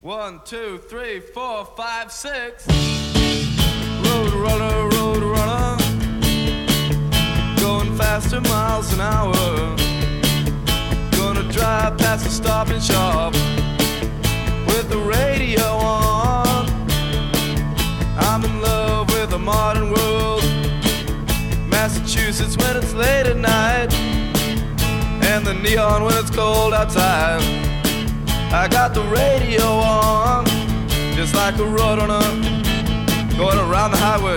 1, 2, 3, 4, 5, 6. Road runner, going faster miles an hour. Gonna drive past the Stop and Shop with the radio on. I'm in love with the modern world. Massachusetts when it's late at night, and the neon when it's cold outside. I got the radio on, just like a road runner going around the highway.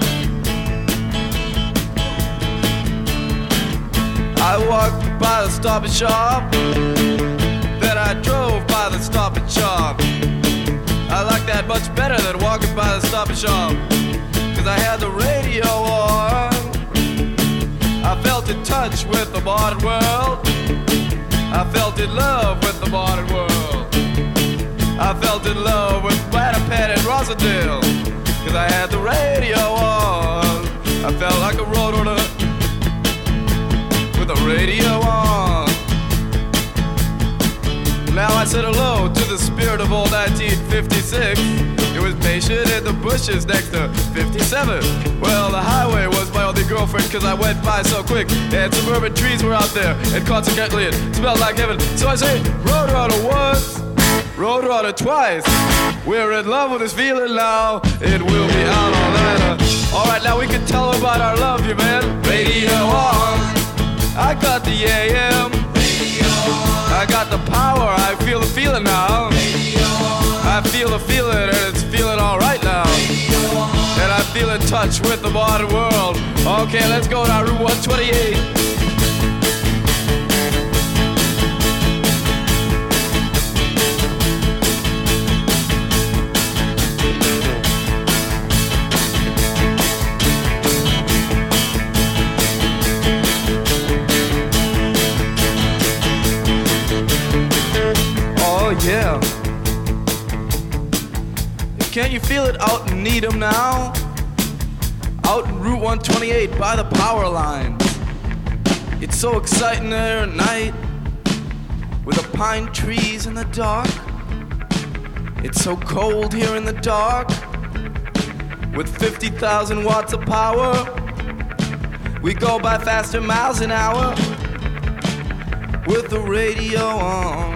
I walked by the Stop and Shop, then I drove by the Stop and Shop. I like that much better than walking by the Stop and Shop, 'cause I had the radio on. I felt in touch with the modern world. I felt in love with the modern world. I felt in love with Mattapan and Rosedale, 'cause I had the radio on. I felt like a road runner with the radio on. Now I said hello to the spirit of old 1956. It was patient in the bushes next to 57. Well, the highway was my only girlfriend, 'cause I went by so quick, and suburban trees were out there, and consequently it smelled like heaven. So I say, road runner once, road runner twice. We're in love with this feeling now. It will be out all night. Alright, now we can tell about our love, you man. Radio on. I got the AM. Radio on. I got the power. I feel the feeling now. Radio on. I feel the feeling, and it's feeling alright now. Radio on. And I feel in touch with the modern world. Okay, let's go down Route 128. Yeah. Can't you feel it out in Needham now? Out in Route 128 by the power lines. It's so exciting there at night with the pine trees in the dark. It's so cold here in the dark with 50,000 watts of power. We go by faster miles an hour with the radio on.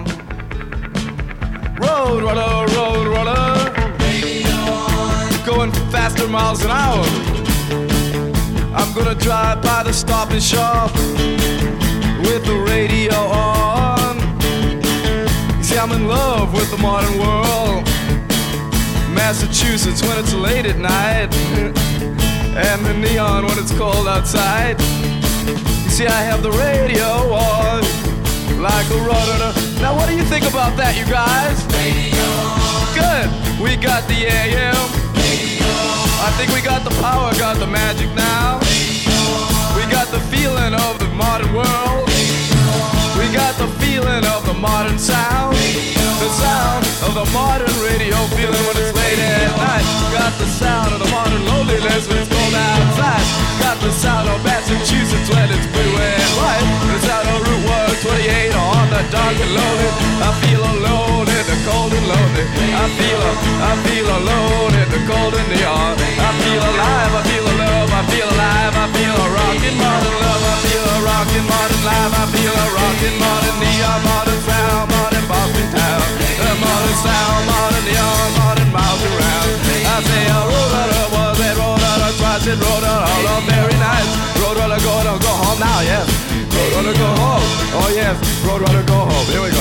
Road runner, radio on. Going faster miles an hour. I'm gonna drive by the Stop and Shop with the radio on. You see, I'm in love with the modern world. Massachusetts when it's late at night, and the neon when it's cold outside. You see, I have the radio on, like a road runner. Now what do you think about that, you guys? Radio. Good. We got the AM. Radio. I think we got the power, got the magic now. Radio. We got the feeling of the modern world. Radio. We got the feeling of the modern sound. Radio. The sound of the modern radio feeling when it's late at night. Got the sound of the modern loneliness when it's cold outside. Got the sound of Massachusetts when it's blue and white. The sound of Route 128 on the dark and lonely. I feel alone in the cold and lonely. I feel alone in the cold and neon. I feel alive, I feel a love, I feel alive, I feel a rockin' modern love, I feel a rockin' modern life, I feel a rockin' modern neon, modern sound, modern Boston town. Modern sound, modern neon, modern miles around. I say a road runner was a road runner, twice it road runner all on very nice. Road runner go home now, yes. Road runner go home, oh yes. Road runner go home, here we go.